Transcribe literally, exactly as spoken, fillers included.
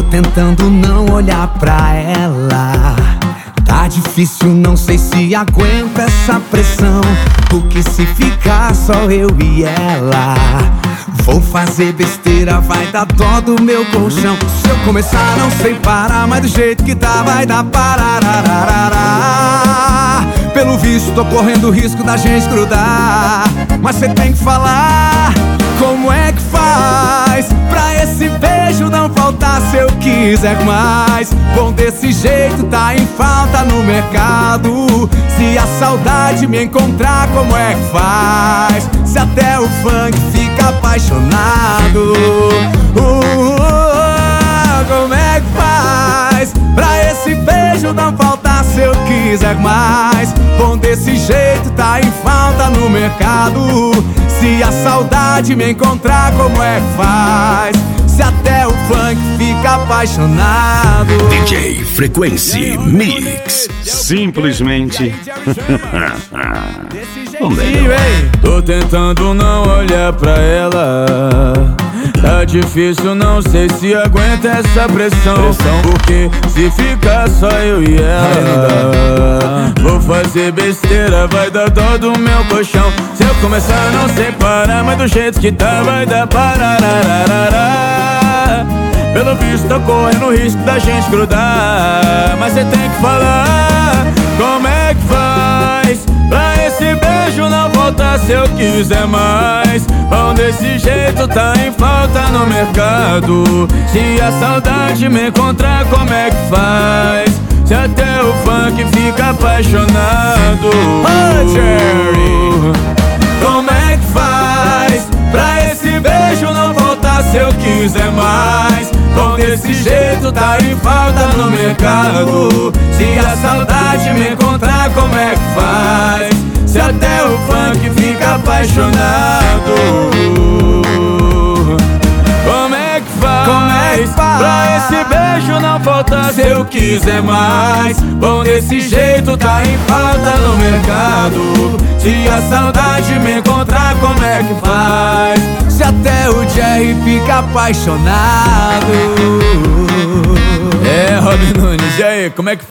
tentando não olhar pra ela. Tá difícil, não sei se aguenta essa pressão. Porque se ficar só eu e ela, vou fazer besteira, vai dar dó do meu colchão. Se eu começar não sei parar, mas do jeito que tá vai dar pararararará. Pelo visto tô correndo risco da gente grudar. Mas cê tem que falar como é que faz pra esse beijo não faltar se eu quiser mais. Bom, desse jeito tá em falta no mercado. Se a saudade me encontrar, como é que faz? Se até o funk fica apaixonado. uh, uh, uh, Como é que faz pra esse beijo não faltar se eu quiser mais? Bom, desse jeito tá em falta no mercado. Se a saudade me encontrar, como é que faz? Se até o funk fica apaixonado. D J Frequency Mix. Simplesmente o melhor. Tô tentando não olhar pra ela. Tá difícil, não sei se aguenta essa pressão. Porque se ficar só eu e ela, vou fazer besteira, vai dar dó do meu colchão. Se eu começar não sei parar, mas do jeito que tá vai dar pararararará. Pelo visto tô correndo risco da gente grudar. Mas cê tem que falar como é que faz pra esse beijo não voltar se eu quiser mais. Bom, desse jeito tá em falta no mercado. Se a saudade me encontrar, como é que faz? Se até o funk fica apaixonado. Oh, Jerry, como é que faz pra esse beijo não voltar se eu quiser mais? Bom, desse jeito tá em falta no mercado. Se a saudade me encontrar, como é que faz? Se até o funk fica apaixonado. Como é que faz, como é que faz pra esse beijo não faltar se eu quiser mais? Bom, desse jeito tá em falta no mercado. Se a saudade me encontrar, como é que faz? Se até o Jerry fica apaixonado. É, Robin Nunes, e aí, como é que